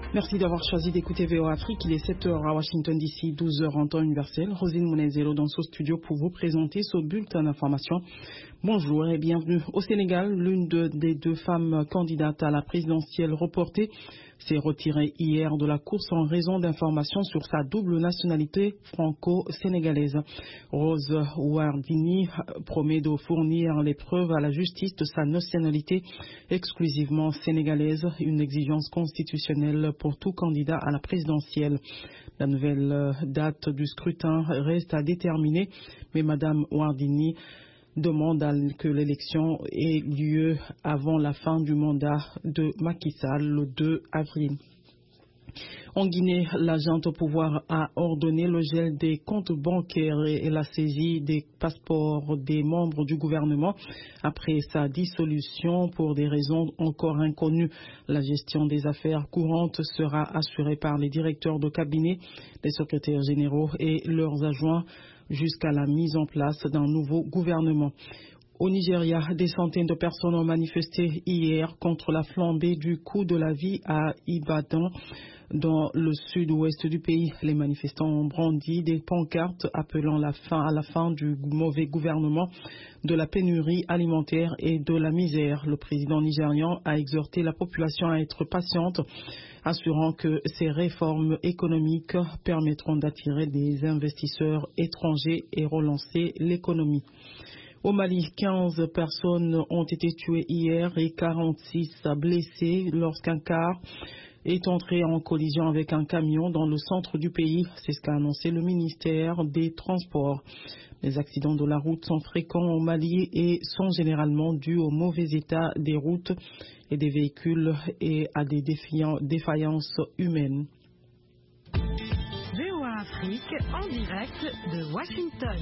Merci d'avoir choisi d'écouter VOA Afrique. Il est 7h à Washington DC, 12h en temps universel. Rosine Mounezelo dans ce studio pour vous présenter ce bulletin d'information. Bonjour et bienvenue. Au Sénégal, l'une des deux femmes candidates à la présidentielle reportée s'est retirée hier de la course en raison d'informations sur sa double nationalité franco-sénégalaise. Rose Wardini promet de fournir les preuves à la justice de sa nationalité exclusivement sénégalaise, une exigence constitutionnelle pour tout candidat à la présidentielle. La nouvelle date du scrutin reste à déterminer, mais Madame Wardini demande que l'élection ait lieu avant la fin du mandat de Macky Sall le 2 avril. En Guinée, la junte au pouvoir a ordonné le gel des comptes bancaires et la saisie des passeports des membres du gouvernement après sa dissolution pour des raisons encore inconnues. La gestion des affaires courantes sera assurée par les directeurs de cabinet, les secrétaires généraux et leurs adjoints jusqu'à la mise en place d'un nouveau gouvernement. Au Nigeria, des centaines de personnes ont manifesté hier contre la flambée du coût de la vie à Ibadan, dans le sud-ouest du pays. Les manifestants ont brandi des pancartes appelant à la fin du mauvais gouvernement, de la pénurie alimentaire et de la misère. Le président nigérian a exhorté la population à être patiente, assurant que ces réformes économiques permettront d'attirer des investisseurs étrangers et relancer l'économie. Au Mali, 15 personnes ont été tuées hier et 46 blessées lorsqu'un car est entré en collision avec un camion dans le centre du pays. C'est ce qu'a annoncé le ministère des Transports. Les accidents de la route sont fréquents au Mali et sont généralement dus au mauvais état des routes et des véhicules et à des défaillances humaines. VOA Afrique en direct de Washington.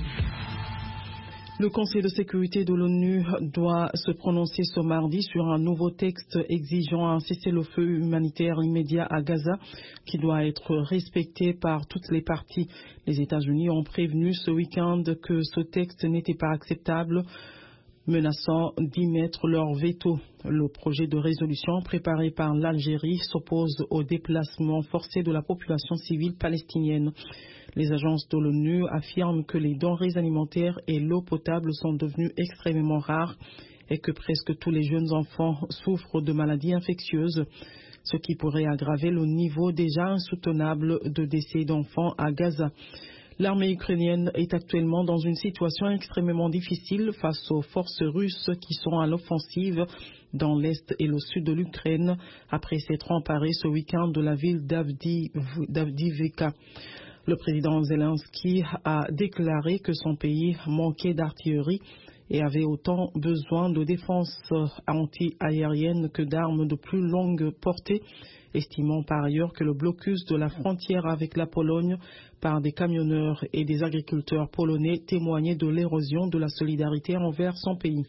Le Conseil de sécurité de l'ONU doit se prononcer ce mardi sur un nouveau texte exigeant un cessez-le-feu humanitaire immédiat à Gaza qui doit être respecté par toutes les parties. Les États-Unis ont prévenu ce week-end que ce texte n'était pas acceptable, menaçant d'y mettre leur veto. Le projet de résolution préparé par l'Algérie s'oppose au déplacement forcé de la population civile palestinienne. Les agences de l'ONU affirment que les denrées alimentaires et l'eau potable sont devenues extrêmement rares et que presque tous les jeunes enfants souffrent de maladies infectieuses, ce qui pourrait aggraver le niveau déjà insoutenable de décès d'enfants à Gaza. L'armée ukrainienne est actuellement dans une situation extrêmement difficile face aux forces russes qui sont à l'offensive dans l'est et le sud de l'Ukraine après s'être emparés ce week-end de la ville d'Avdiivka. Le président Zelensky a déclaré que son pays manquait d'artillerie et avait autant besoin de défense anti-aérienne que d'armes de plus longue portée, estimant par ailleurs que le blocus de la frontière avec la Pologne par des camionneurs et des agriculteurs polonais témoignait de l'érosion de la solidarité envers son pays.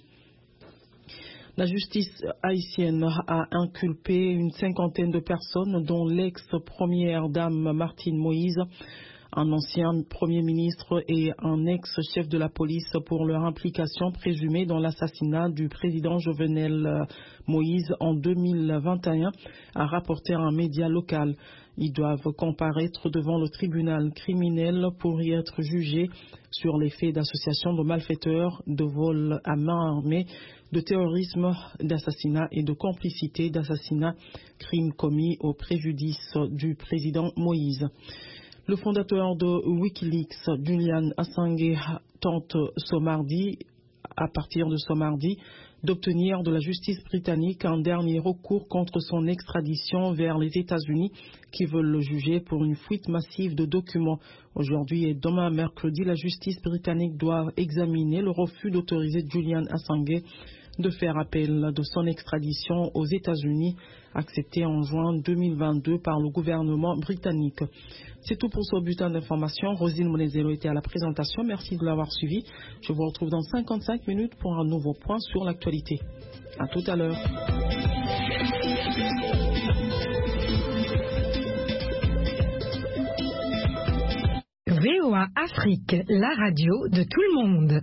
La justice haïtienne a inculpé une cinquantaine de personnes, dont l'ex-première dame Martine Moïse, un ancien Premier ministre et un ex-chef de la police pour leur implication présumée dans l'assassinat du président Jovenel Moïse en 2021, a rapporté un média local. Ils doivent comparaître devant le tribunal criminel pour y être jugés sur les faits d'association de malfaiteurs, de vol à main armée, de terrorisme, d'assassinat et de complicité d'assassinat, crimes commis au préjudice du président Moïse. Le fondateur de Wikileaks, Julian Assange, tente à partir de ce mardi, d'obtenir de la justice britannique un dernier recours contre son extradition vers les États-Unis qui veulent le juger pour une fuite massive de documents. Aujourd'hui et demain, mercredi, la justice britannique doit examiner le refus d'autoriser Julian Assange de faire appel de son extradition aux États-Unis, accepté en juin 2022 par le gouvernement britannique. C'est tout pour ce bulletin d'information. Rosine Mounezelo était à la présentation. Merci de l'avoir suivi. Je vous retrouve dans 55 minutes pour un nouveau point sur l'actualité. À tout à l'heure. VOA Afrique, la radio de tout le monde.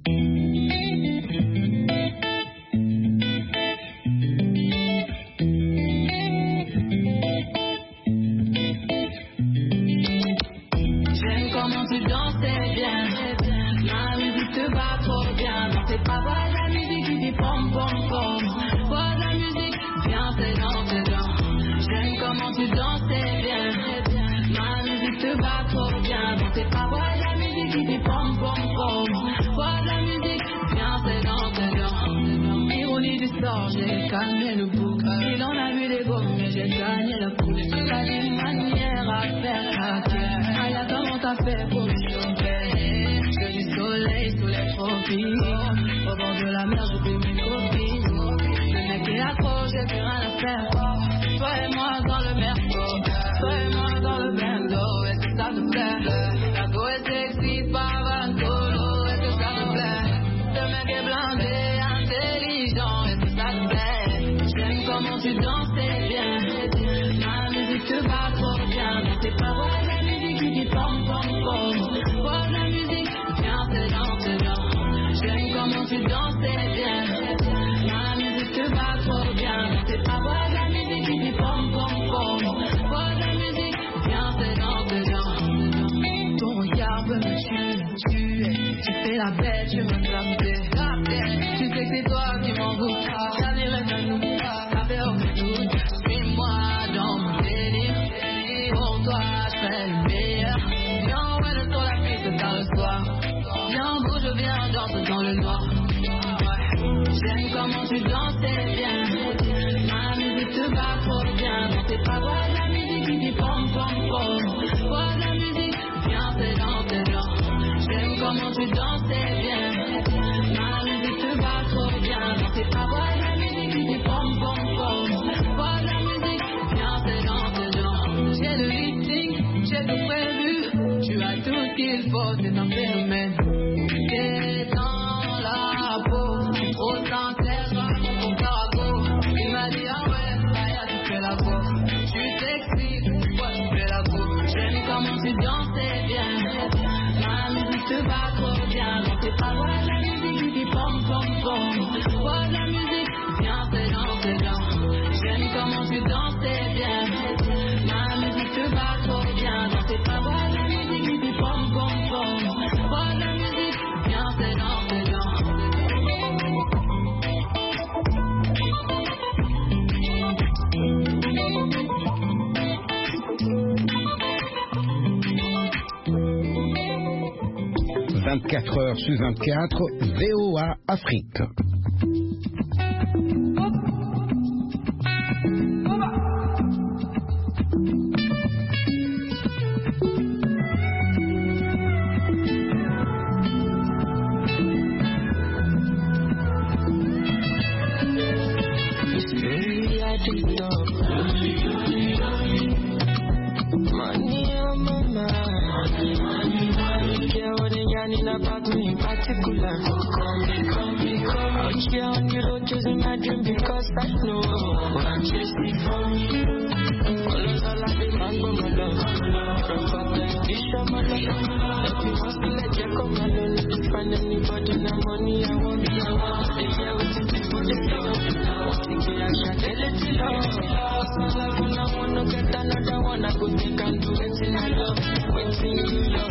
danser bien. Ma musique te va trop bien. Dans tes paroles, la musique qui dit pom pom pom. Vois la musique, viens c'est dans. Ironie du sort, j'ai calmé le bouc. Il en a vu des gommes, mais j'ai gagné la coupe. T'as une manière à faire craquer. Aya, comment t'as fait pour me choquer? J'ai du soleil sous les tropiques. Au bord de la mer, j'oublie mes copines. Le mec est accro, j'ai plus rien à faire. Toi et moi dans le merco, toi et moi dans le bando. Est-ce que ça te plaît? La go est sexy, pas van solo. Est-ce que ça te plaît? Ce mec est blindé, intelligent. Est-ce que ça te plaît? J'aime comment tu dansais bien. Ma musique te va trop bien. Dans tes paroles, la musique qui dit pom pom pom. Vois la musique, viens c'est dans. J'aime comment tu dansais bien. Ma musique te va trop bien. Dans tes paroles, la musique qui dit pom pom pom. Vois la musique, viens c'est dans. Ton regard veut me tuer. Tu fais la bête, je me capter. Tu sais que c'est toi qui m'envoûte. L'avenir est à nous, ça fait aucun doute. Suis-moi dans mon délire. Pour toi, je serai le meilleur. Viens, on va sur la piste tard le soir. Viens, bouge, viens, danse dans le noir. J'aime comment tu dansais bien. Ma musique te va trop bien. Dans tes paroles, la musique qui dit pom pom pom. Vois la musique, viens c'est dans. J'aime comment tu dansais bien. Ma musique te va trop bien. Dans tes paroles, la musique qui dit pom pom pom. Vois la musique, viens c'est dans. J'ai le lifting, j'ai tout prévu. Tu as tout ce qu'il faut, c'est un phénomène. T'es dans la peau, trop sincère, ton cargo. Il m'a dit ah ouais, Aya tu fais la peau. Tu t'excites, pourquoi tu fais la peau? J'aime comment tu dansais bien. Ma musique te va trop bien. Dans tes paroles, la musique qui dit pom pom pom. Vois la musique, viens c'est dans. J'aime comment tu dansais bien. Ma musique te va trop bien. Dans tes paroles, la musique qui dit pom pom pom. Vois la musique, viens c'est dans. 24 heures sur 24, VOA Afrique. About me in particular. Come out here on the road chasing my dream because I know I'm chasing for me. All I be man for my love. From competition, my love. If you want to let you come alone, find anybody no money I want. They hear what you people they love. Thinking I should tell it to love. When I wanna get another one, I could think and do it in I love. Waiting you love.